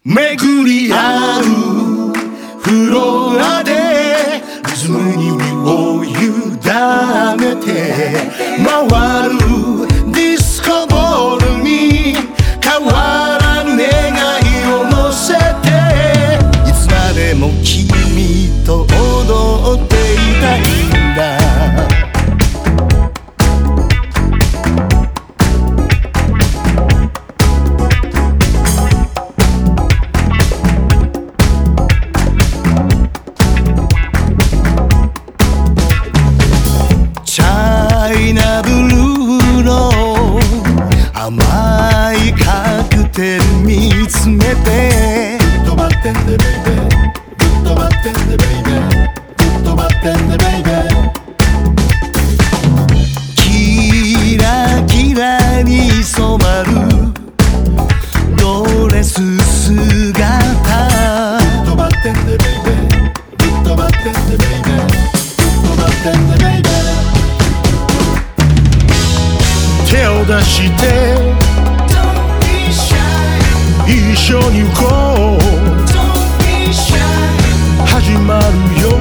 巡り合うフロアでリズムに身を委ねて回るディスコボールに変わらぬ願いを乗せていつまでも君と踊っていたいんだ。チャイナブルーの甘いカクテル見つめてグッドバッテンでベイベーグッドバッテンでベイベーグッドバッテンでベイベーキラキラに染まるドレス姿グッドバッテンでベイベーグッドバッテンでベイベーグッドバッテンでベイベー手を出して一緒に行こう始まるよ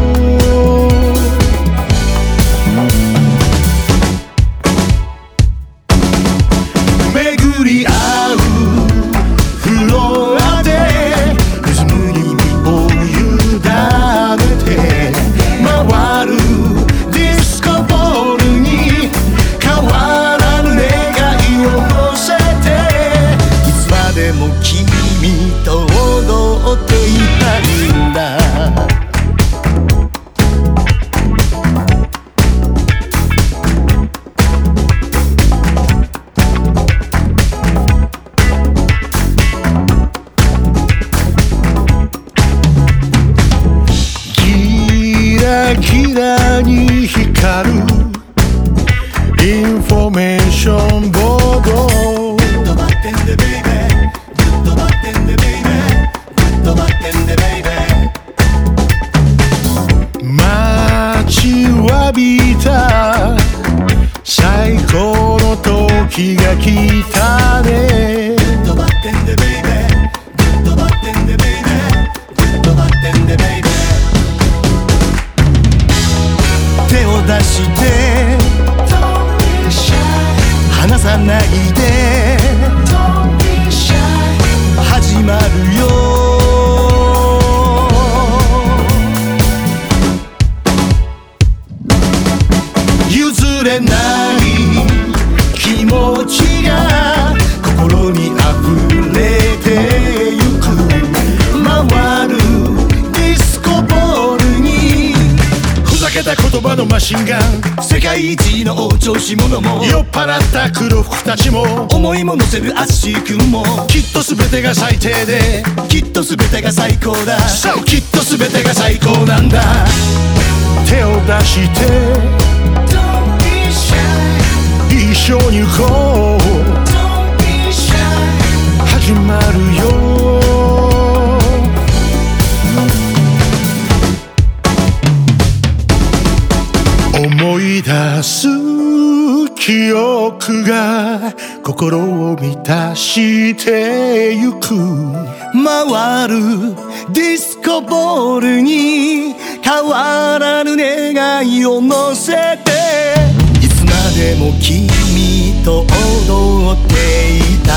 巡り合うフロアでリズムに身を委ねて回るディスコボールに変わらぬ願いを乗せていつまでも君と踊っていたいんだ。キラキラに光るインフォメーションボードグッドバッテンでベイベーグッドバッテンでベイベーグッドバッテンでベイベー待ちわびた最高の時が来たねグッドバッテンでベイベーグッドバッテンでベイベーグッドバッテンでベイベー手を出して離さないで始まるよ譲れない気持ちが心に溢れてゆく回るディスコボールにふざけた言葉のマシンガン世界一のお調子者も酔っ払った黒服たちも思いも乗せるアッシー君もきっと全てが最低できっと全てが最高だきっと全てが最高なんだ。手を出して一緒に行こう始まるよ思い出す記憶が心を満たしてゆく回るディスコボールに変わらぬ願いを乗せていつまでも君と踊っていた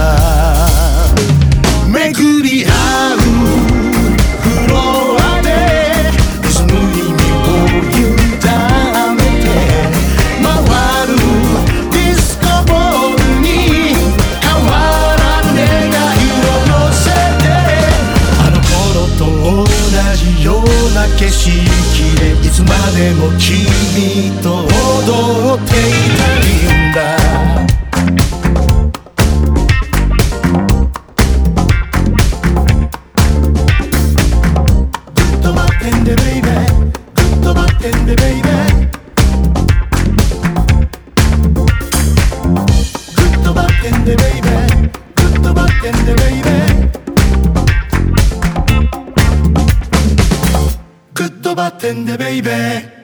巡り合うフロアでリズムに身を委ねて回るディスコボールに変わらぬ願いを乗せてあの頃と同じような景色でいつまでも君と踊っていたいんだ。グッドバッテンでベイベーグッドバッテンでベイベーグッドバッテンでベイベーグッドバッテンでベイベーグッドバッテンでベイベー